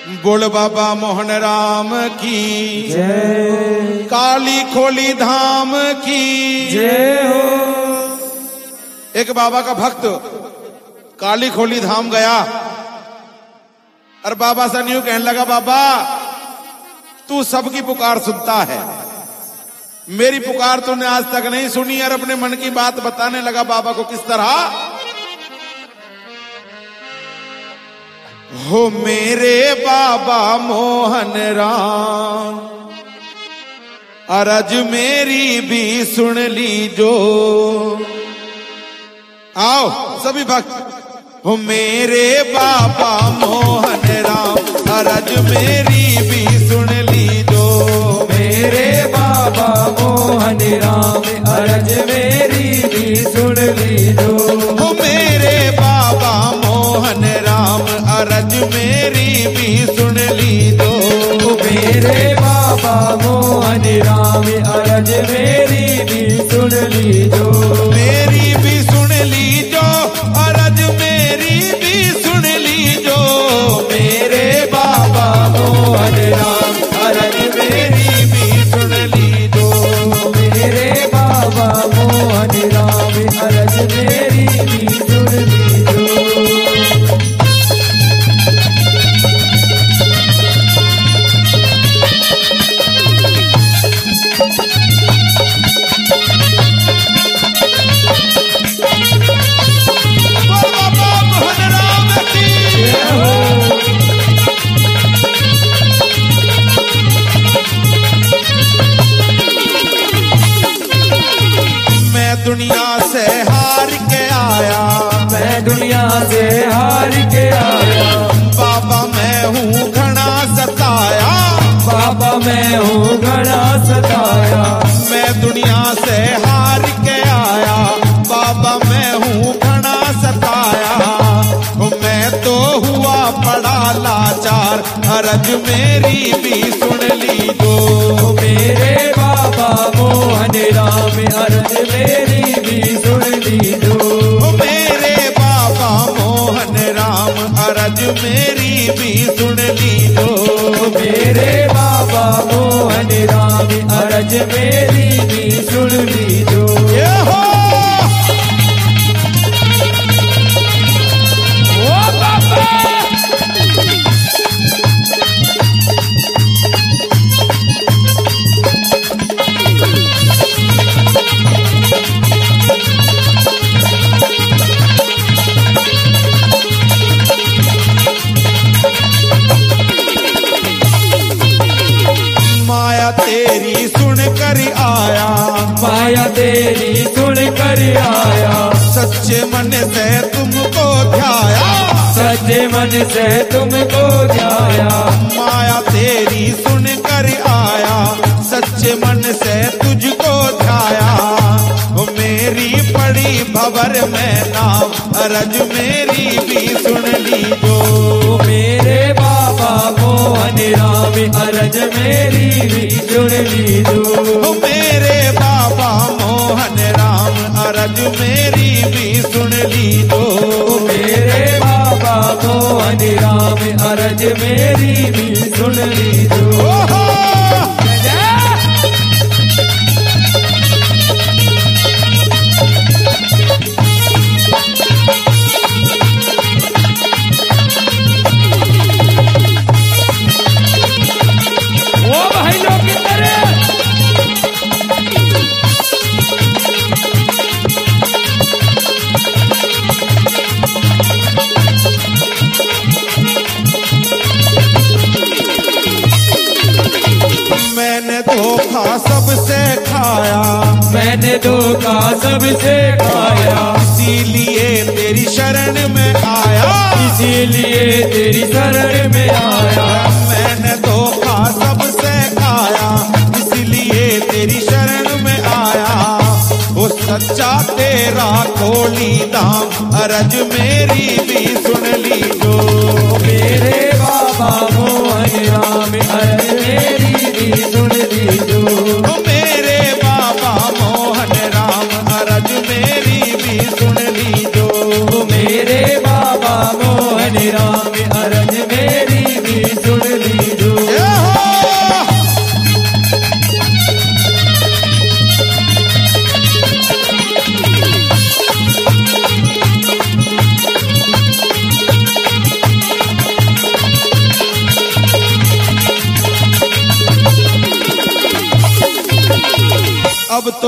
बोल बाबा मोहन राम की जय, काली खोली धाम की जय हो। एक बाबा का भक्त काली खोली धाम गया और बाबा से यूं कहने लगा, बाबा तू सबकी पुकार सुनता है, मेरी पुकार तूने आज तक नहीं सुनी। और अपने मन की बात बताने लगा बाबा को किस तरह। हो मेरे बाबा मोहन राम, अरज मेरी भी सुन लीजो। आओ सभी भक्त। हो मेरे बाबा मोहन राम, अरज मेरी भी सुन लीजो। मेरे बाबा मोहन राम, अरज मेरी भी सुन लीजो। हो मेरे बाबा मोहन राम, अरज मेरी भी सुन लीजो। मेरे बाबा मोहन राम, अरज मेरी भी सुन लीजो। मेरी भी सुन लीजो, अरज मेरी भी सुन लीजो। मेरे बाबा मोहन राम, अरज मेरी भी सुन लीजो। मेरे बाबा मोहन राम, अरज मेरी भी सुन लीजो। दुनिया से हार के आया, मैं दुनिया से हार के आया। बाबा मैं हूँ घना सताया, बाबा मैं हूँ घना सताया। मैं दुनिया से हार के आया, बाबा मैं हूँ घना सताया। मैं तो हुआ बड़ा लाचार, अरज मेरी भी सुन लीजो। मेरे बाबा मोहन राम, अरज मेरी भी सुन लीजो। मेरे बाबा मोहन राम, अरज मेरी भी सुन लीजो। मेरे बाबा मोहन राम, अरज मेरी भी सुन लीजो। ये हो ओ बाबा माया तेरी सुन कर आया, माया तेरी सुन कर आया। सच्चे मन से तुमको ध्याया, सच्चे मन से तुमको ध्याया। माया तेरी सुन कर आया, सच्चे मन से तुझको ध्याया। वो मेरी पड़ी भवर में नाम, अरज मेरी भी सुन लीजो। मेरे बाबा मोहन राम, अरज मेरी भी सुन लीजो। मेरे बाबा मोहन राम, अरज मेरी भी सुन लीजो। मेरे बाबा मोहन राम, अरज मेरी भी सुन लीजो। ओ भाई लोग किधर है? मैंने धोखा सबसे खाया, मैंने धोखा सबसे खाया। इसीलिए तेरी शरण में आया, इसीलिए तेरी शरण में आया। मैंने धोखा सबसे खाया, इसलिए तेरी शरण में आया। वो सच्चा तेरा खोली दाम, अरज मेरी भी सुन लीजो। मेरे बाबा मोहन राम, अरज मेरी भी सुन लीजो। मेरे बाबा मोहन राम, अरज मेरी भी सुन लीजो। मेरे बाबा मोहन राम, अरज मेरी भी सुन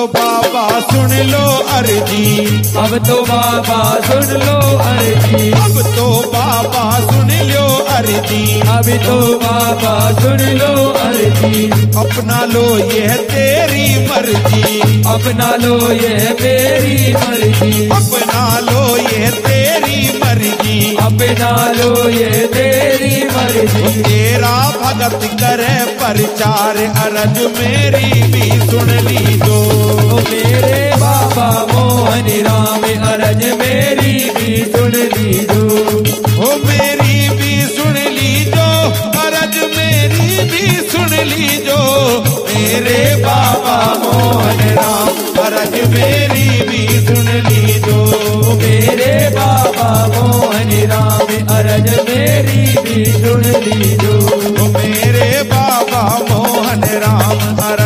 तो बाबा सुन लो अर्जी, अब तो बाबा सुन लो अर्जी, अब तो बाबा सुन लो अर्जी, अब तो बाबा सुन लो अर्जी, अपना लो यह तेरी मर्जी, अपना लो ये मेरी मर्जी, अपना लो ये तेरी मर्जी, अपना लो ये तेरी मर्जी। तेरा भगत करे प्रचार अरज मेरी भी सुन लीजो, मेरे बाबा मोहन राम अरज मेरी भी सुन लीजो, ओ मेरी भी सुन लीजो, अरज मेरी भी सुन लीजो, मेरे बाबा मोहन राम अरज मेरी भी सुन लीजो, मेरे बाबा मोहन राम अरज मेरी भी सुन लीजो, मेरे बाबा मोहन राम अरज